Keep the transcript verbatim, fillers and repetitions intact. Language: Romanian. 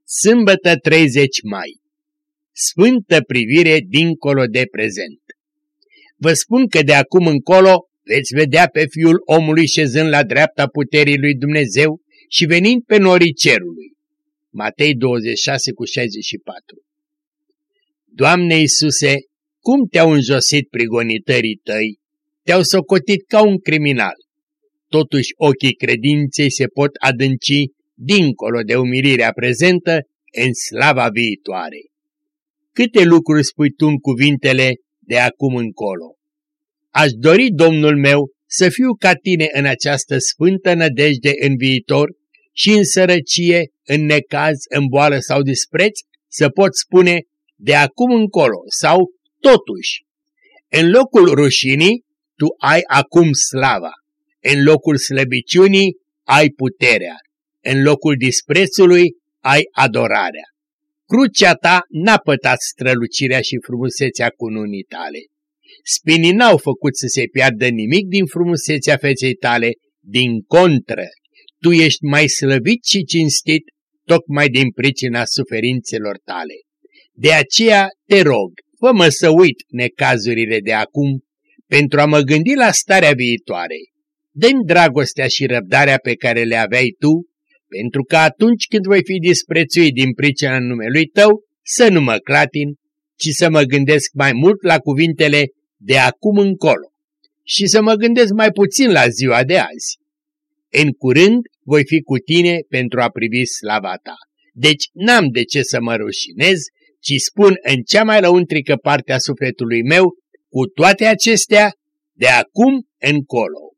Sâmbătă treizeci mai. Sfântă privire dincolo de prezent. Vă spun că de acum încolo veți vedea pe Fiul omului șezând la dreapta puterii lui Dumnezeu și venind pe norii cerului. Matei douăzeci și șase cu șaizeci și patru. Doamne Iisuse, cum te-au înjosit prigonitării tăi? Te-au socotit ca un criminal. Totuși ochii credinței se pot adânci dincolo de umilirea prezentă în slava viitoare. Câte lucruri spui tu în cuvintele de acum încolo? Aș dori, Domnul meu, să fiu ca tine în această sfântă nădejde în viitor și în sărăcie, în necaz, în boală sau dispreț, să pot spune de acum încolo sau totuși. În locul rușinii, tu ai acum slava, în locul slăbiciunii ai puterea, în locul disprețului ai adorarea. Crucea ta n-a pătat strălucirea și frumusețea cununii tale. Spinii n-au făcut să se piardă nimic din frumusețea feței tale, din contră, tu ești mai slăvit și cinstit tocmai din pricina suferințelor tale. De aceea te rog, fă-mă să uit necazurile de acum pentru a mă gândi la starea viitoare. Dă-mi dragostea și răbdarea pe care le aveai tu, pentru că atunci când voi fi disprețuit din pricina numelui tău, să nu mă clatin, ci să mă gândesc mai mult la cuvintele de acum încolo și să mă gândesc mai puțin la ziua de azi. În curând voi fi cu tine pentru a privi slava ta. Deci n-am de ce să mă rușinez, ci spun în cea mai lăuntrică parte a sufletului meu, cu toate acestea, de acum încolo.